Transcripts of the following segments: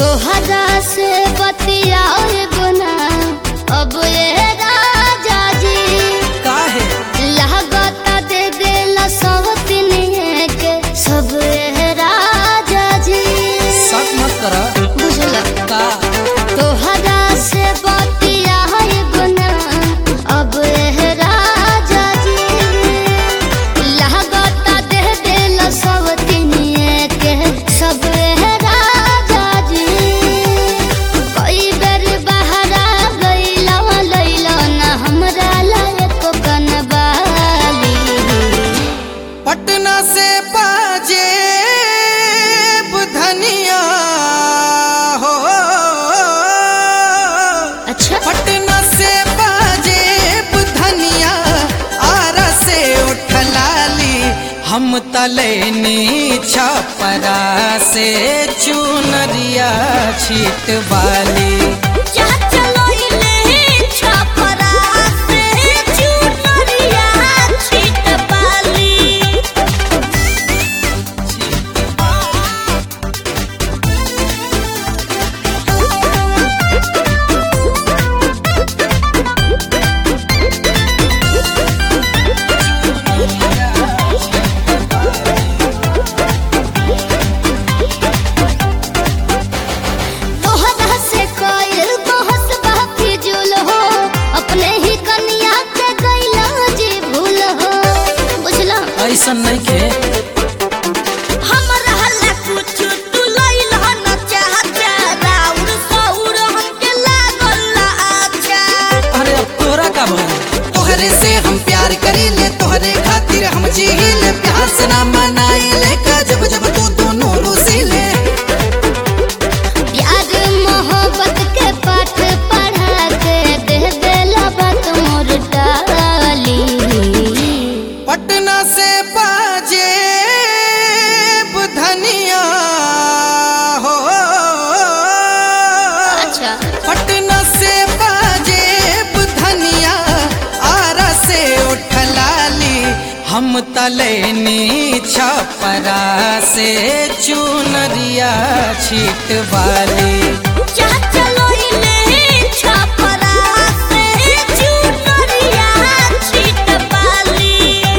तोहरा से बतियाए गुना अब ये राजा जी काहे लागता दे देला सब तिनिए के सब ये राजा जी शक मत करा बुझला का तोहरा से बतियाए गुना अब ये राजा जी लागता दे देला सब तिनिए के सब ये राजा जी कई बेर बहरा गइला लइला ना हमरा लायक कनबाली पटना से बाजे धनिया हो अच्छा पटना से बाजे धनिया आरा से उठलाली हम तलैनी छपरा से चुनरिया छिटवाली जा चलो इले छपरा से चुनरिया छिटवाली तोहरा से कोयल बहस बाकी जुल हो अपने ही कन्या के गइला जी भूल हो बुझला ऐसा नहीं के हमरा हल्ला कुछ तू लइल हो न चाहता राउर सौर हमके लागल ना अच्छा अरे अब तोरा का भइल तोहरे से हम प्यार करीले तोहरे खातिर हम जीले प्यार से ना मनाइले का जब जब तू दोनों रुसीले प्यार मोहब्बत के पाठ पढ़ा के दे देला बात मोर डाली पटना से बाजे धनिया हो अच्छा पटना से बाजे धनिया आरा से उठलाली हम तलैनी छपरा से चुनरिया छिटवाली जा चलो इले छपरा से चुनरिया छिटवाली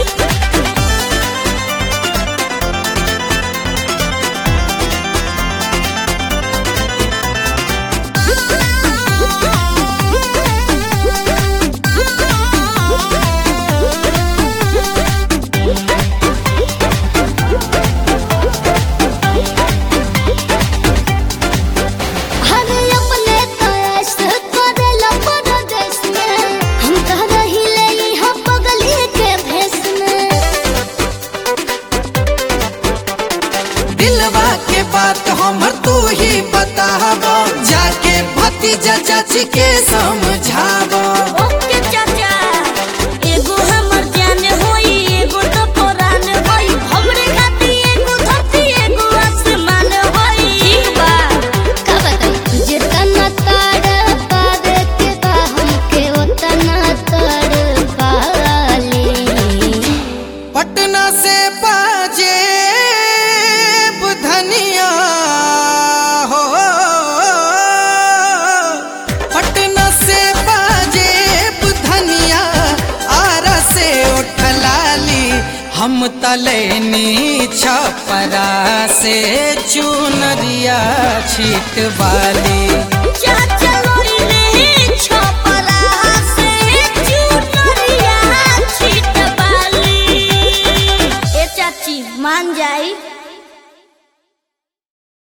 हरे अपने तो ऐसे करेला परदेश में हम कह रहिले यहाँ पगली के भेष में दिलवा के बात हमर तू ही बतावा जाके भतीजा चाची के समझावा ओके चाचा एगो हमर जान होई एगो तो पुरान होई हमरे खाती एगो धरती एगो आसमान होई ठीक बा का बताई जितना ताड़ पावे के बा हमके उतना ताड़ पाली पटना से बाजे धनिया हो पटना से बाजे धनिया आरा से उठलाली हम तलैनी छपरा से चुनरिया छिटवाली